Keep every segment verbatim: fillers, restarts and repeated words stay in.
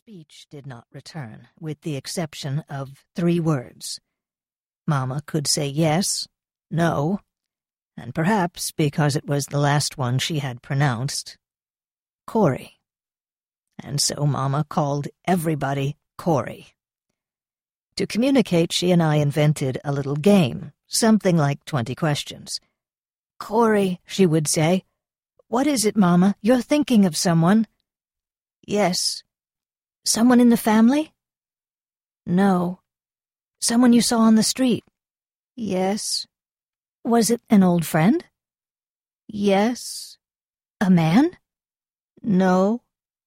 speech did not return, with the exception of three words. Mama could say yes, no, and perhaps because it was the last one she had pronounced, Corey. And so Mama called everybody Corey. To communicate, she and I invented a little game, something like twenty questions. "Corey," she would say. "What is it, Mama? You're thinking of someone." "Yes." "Someone in the family?" "No." "Someone you saw on the street?" "Yes." "Was it an old friend?" "Yes." "A man?" "No."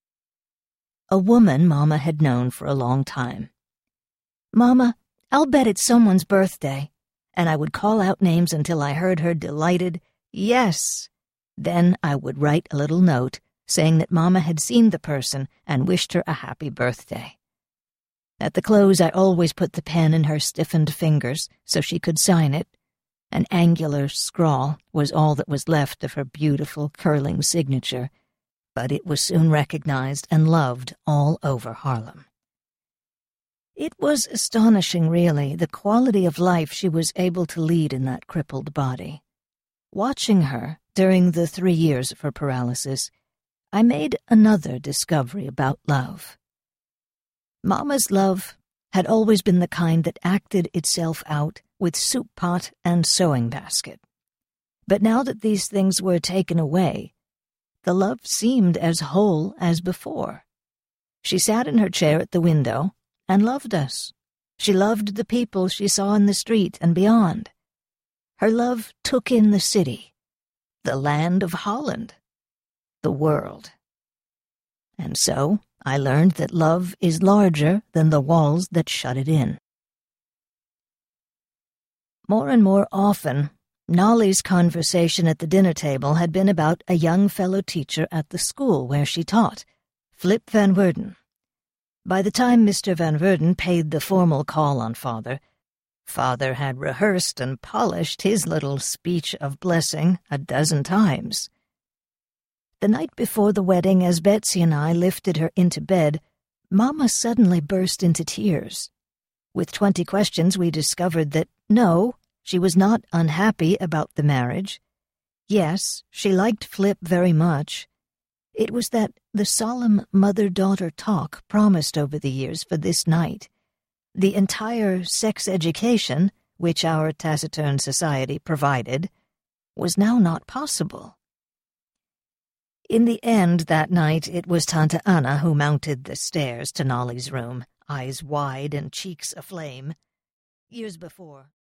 A woman Mama had known for a long time. "Mama, I'll bet it's someone's birthday." And I would call out names until I heard her delighted, "Yes." Then I would write a little note saying that Mama had seen the person and wished her a happy birthday. At the close, I always put the pen in her stiffened fingers so she could sign it. An angular scrawl was all that was left of her beautiful, curling signature, but it was soon recognized and loved all over Harlem. It was astonishing, really, the quality of life she was able to lead in that crippled body. Watching her during the three years of her paralysis, I made another discovery about love. Mama's love had always been the kind that acted itself out with soup pot and sewing basket. But now that these things were taken away, the love seemed as whole as before. She sat in her chair at the window and loved us. She loved the people she saw in the street and beyond. Her love took in the city, the land of Holland, the world. And so I learned that love is larger than the walls that shut it in. More and more often, Nolly's conversation at the dinner table had been about a young fellow teacher at the school where she taught, Flip Van Woerden. By the time Mister Van Woerden paid the formal call on Father, Father had rehearsed and polished his little speech of blessing a dozen times. The night before the wedding, as Betsy and I lifted her into bed, Mama suddenly burst into tears. With twenty questions, we discovered that, no, she was not unhappy about the marriage. Yes, she liked Flip very much. It was that the solemn mother-daughter talk promised over the years for this night, the entire sex education, which our taciturn society provided, was now not possible. In the end that night, it was Tante Anna who mounted the stairs to Nolly's room, eyes wide and cheeks aflame. Years before,